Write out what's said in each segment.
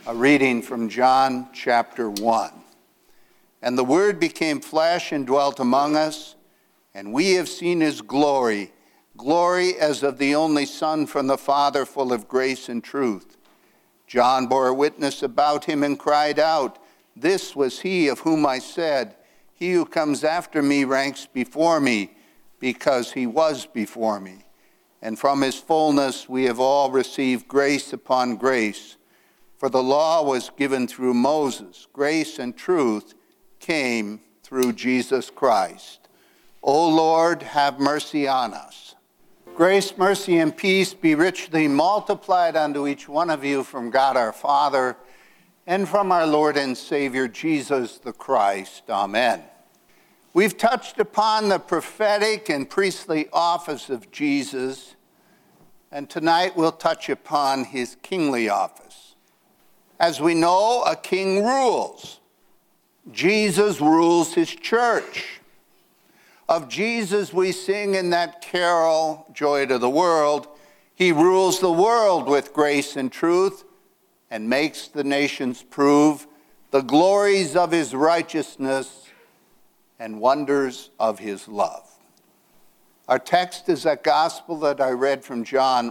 A reading from John chapter 1. And the Word became flesh and dwelt among us, and we have seen his glory, glory as of the only Son from the Father, full of grace and truth. John bore witness about him and cried out, "This was he of whom I said, he who comes after me ranks before me, because he was before me. And from his fullness we have all received grace upon grace. For the law was given through Moses. Grace and truth came through Jesus Christ. O Lord, have mercy on us." Grace, mercy, and peace be richly multiplied unto each one of you from God our Father and from our Lord and Savior Jesus the Christ. Amen. We've touched upon the prophetic and priestly office of Jesus, and tonight we'll touch upon his kingly office. As we know, a king rules. Jesus rules his church. Of Jesus we sing in that carol, Joy to the World. He rules the world with grace and truth and makes the nations prove the glories of his righteousness and wonders of his love. Our text is that gospel that I read from John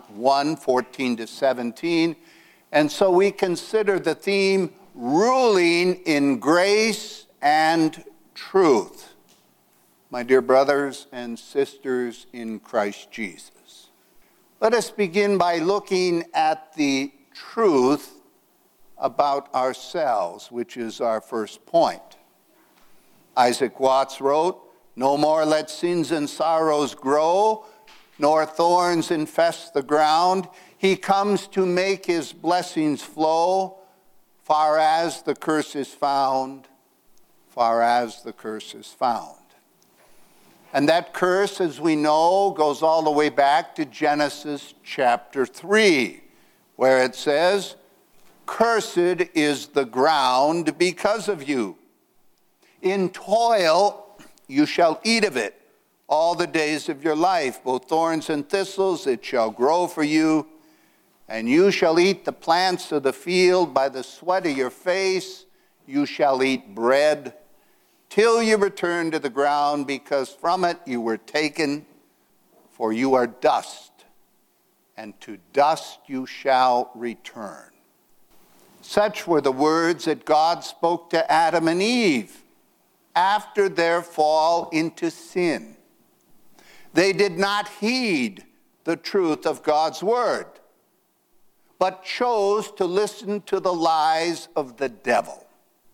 1:14-17. And so we consider the theme, ruling in grace and truth. My dear brothers and sisters in Christ Jesus, let us begin by looking at the truth about ourselves, which is our first point. Isaac Watts wrote, "No more let sins and sorrows grow, nor thorns infest the ground. He comes to make his blessings flow, far as the curse is found, far as the curse is found." And that curse, as we know, goes all the way back to Genesis chapter 3, where it says, "Cursed is the ground because of you. In toil you shall eat of it all the days of your life. Both thorns and thistles it shall grow for you. And you shall eat the plants of the field. By the sweat of your face you shall eat bread, till you return to the ground, because from it you were taken. For you are dust, and to dust you shall return." Such were the words that God spoke to Adam and Eve after their fall into sin. They did not heed the truth of God's word, but chose to listen to the lies of the devil.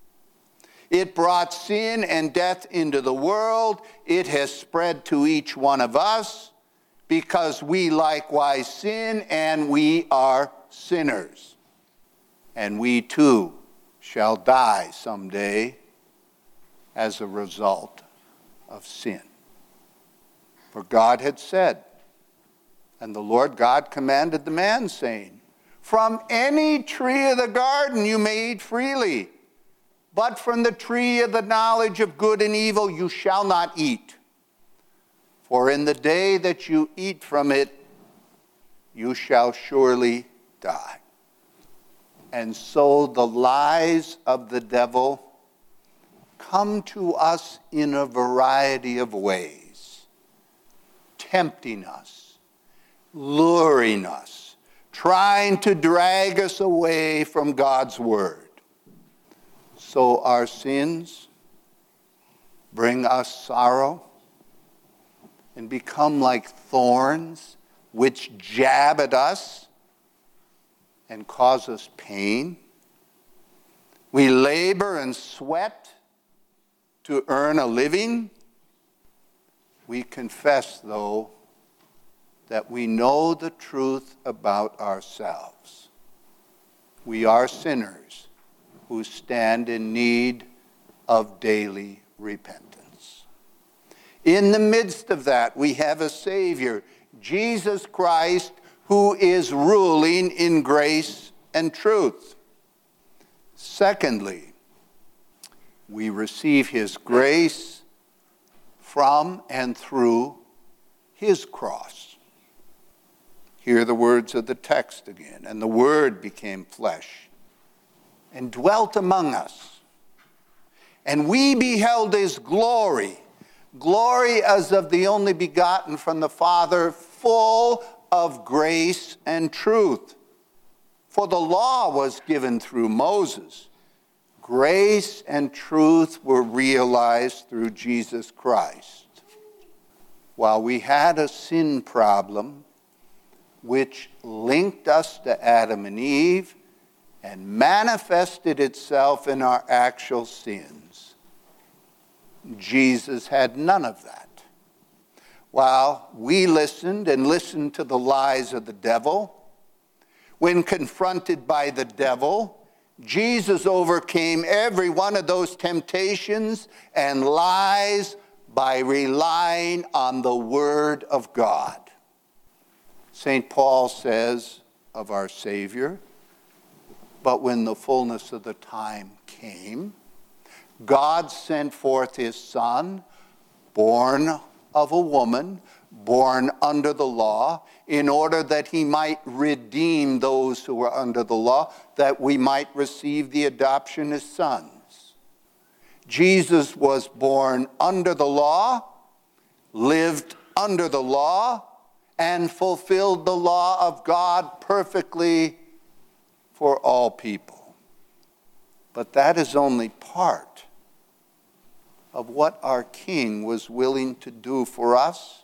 It brought sin and death into the world. It has spread to each one of us because we likewise sin and we are sinners. And we too shall die someday as a result of sin. For God had said, and the Lord God commanded the man, saying, "From any tree of the garden you may eat freely, but from the tree of the knowledge of good and evil you shall not eat. For in the day that you eat from it, you shall surely die." And so the lies of the devil come to us in a variety of ways, tempting us, luring us, trying to drag us away from God's word. So our sins bring us sorrow and become like thorns which jab at us and cause us pain. We labor and sweat to earn a living. We confess, though, that we know the truth about ourselves. We are sinners who stand in need of daily repentance. In the midst of that, we have a Savior, Jesus Christ, who is ruling in grace and truth. Secondly, we receive his grace from and through his cross. Hear the words of the text again. "And the Word became flesh and dwelt among us. And we beheld his glory, glory as of the only begotten from the Father, full of grace and truth. For the law was given through Moses. Grace and truth were realized through Jesus Christ. While we had a sin problem which linked us to Adam and Eve and manifested itself in our actual sins, Jesus had none of that. While we listened to the lies of the devil, when confronted by the devil, Jesus overcame every one of those temptations and lies by relying on the Word of God. St. Paul says of our Savior, "But when the fullness of the time came, God sent forth his Son, born of a woman, born under the law, in order that he might redeem those who were under the law, that we might receive the adoption as sons." Jesus was born under the law, lived under the law, and fulfilled the law of God perfectly for all people. But that is only part of what our King was willing to do for us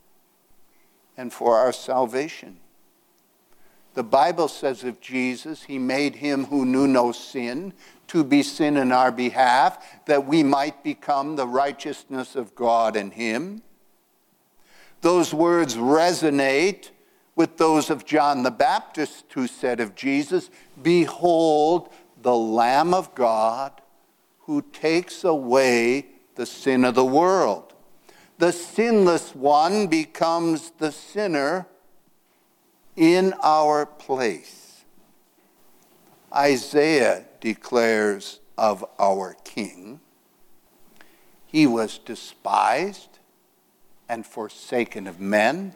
and for our salvation. The Bible says of Jesus, he made him who knew no sin to be sin in our behalf, that we might become the righteousness of God in him. Those words resonate with those of John the Baptist, who said of Jesus, "Behold, the Lamb of God who takes away the sin of the world." The sinless one becomes the sinner in our place. Isaiah declares of our King, "He was despised and forsaken of men,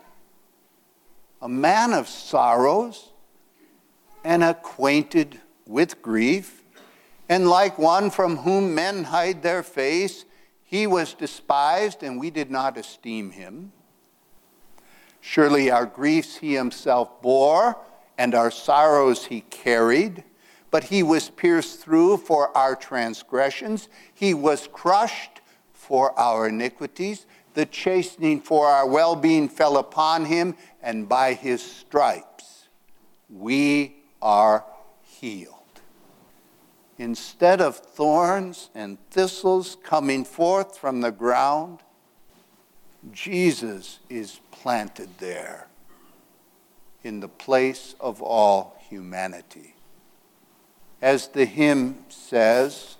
a man of sorrows and acquainted with grief, and like one from whom men hide their face, he was despised, and we did not esteem him. Surely our griefs he himself bore, and our sorrows he carried. But he was pierced through for our transgressions. He was crushed for our iniquities. The chastening for our well-being fell upon him, and by his stripes we are healed." Instead of thorns and thistles coming forth from the ground, Jesus is planted there in the place of all humanity. As the hymn says,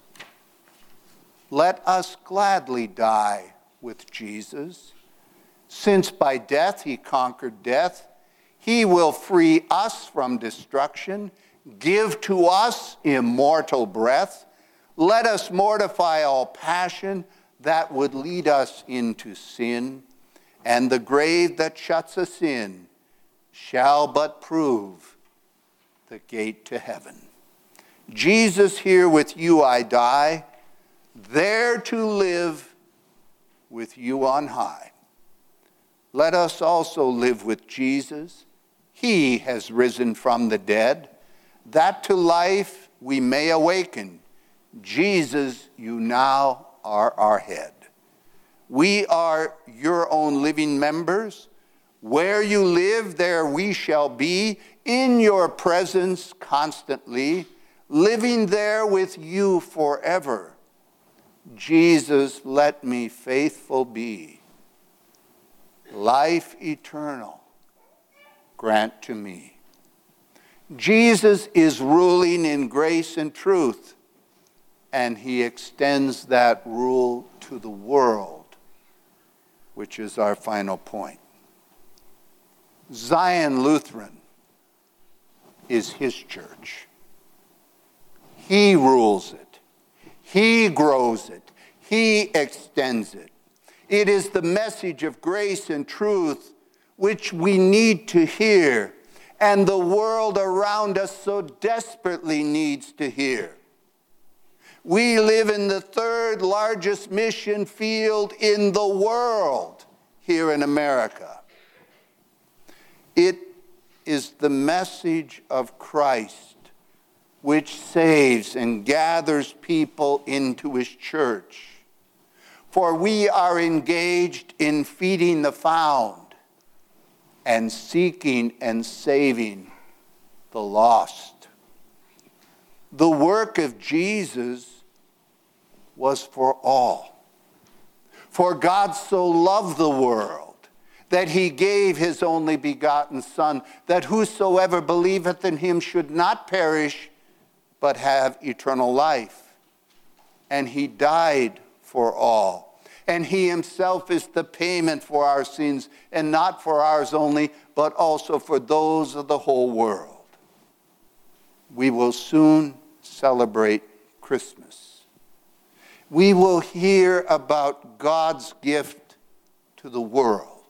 "Let us gladly die with Jesus, since by death he conquered death. He will free us from destruction, give to us immortal breath. Let us mortify all passion that would lead us into sin, and the grave that shuts us in shall but prove the gate to heaven. Jesus, here with you I die, there to live with you on high. Let us also live with Jesus. He has risen from the dead, that to life we may awaken. Jesus, you now are our head. We are your own living members. Where you live, there we shall be, in your presence constantly, living there with you forever. Jesus, let me faithful be. Life eternal grant to me. Jesus is ruling in grace and truth, and he extends that rule to the world, which is our final point. Zion Lutheran is his church. He rules it. He grows it. He extends it. It is the message of grace and truth which we need to hear, and the world around us so desperately needs to hear. We live in the third largest mission field in the world here in America. It is the message of Christ which saves and gathers people into his church. For we are engaged in feeding the found and seeking and saving the lost. The work of Jesus was for all. For God so loved the world that he gave his only begotten Son, that whosoever believeth in him should not perish, but have eternal life. And he died for all. And he himself is the payment for our sins, and not for ours only, but also for those of the whole world. We will soon celebrate Christmas. We will hear about God's gift to the world,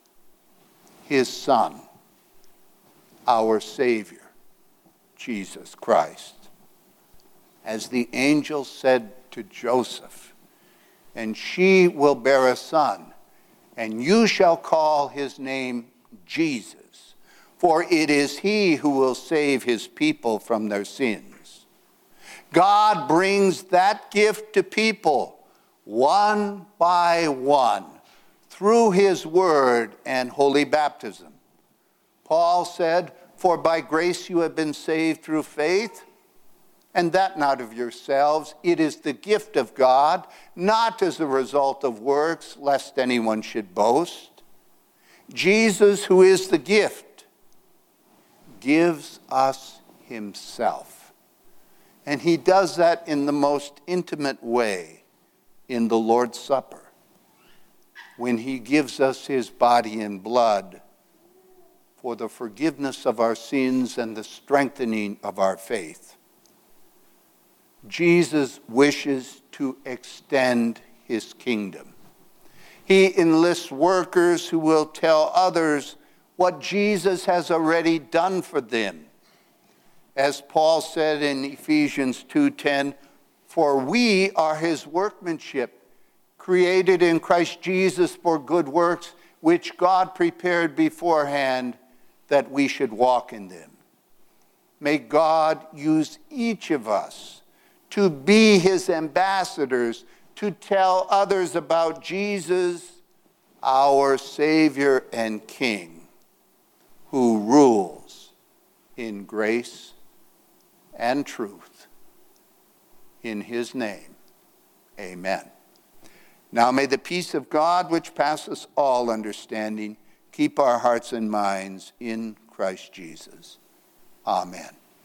his Son, our Savior, Jesus Christ. As the angel said to Joseph, and she will bear a son, and you shall call his name Jesus, for it is he who will save his people from their sins. God brings that gift to people one by one through his word and holy baptism. Paul said, for by grace you have been saved through faith, and that not of yourselves. It is the gift of God, not as a result of works, lest anyone should boast. Jesus, who is the gift, gives us himself. And he does that in the most intimate way in the Lord's Supper, when he gives us his body and blood for the forgiveness of our sins and the strengthening of our faith. Jesus wishes to extend his kingdom. He enlists workers who will tell others what Jesus has already done for them. As Paul said in Ephesians 2:10, for we are his workmanship, created in Christ Jesus for good works, which God prepared beforehand that we should walk in them. May God use each of us to be his ambassadors, to tell others about Jesus, our Savior and King, who rules in grace and truth. In his name, amen. Now may the peace of God, which passes all understanding, keep our hearts and minds in Christ Jesus. Amen.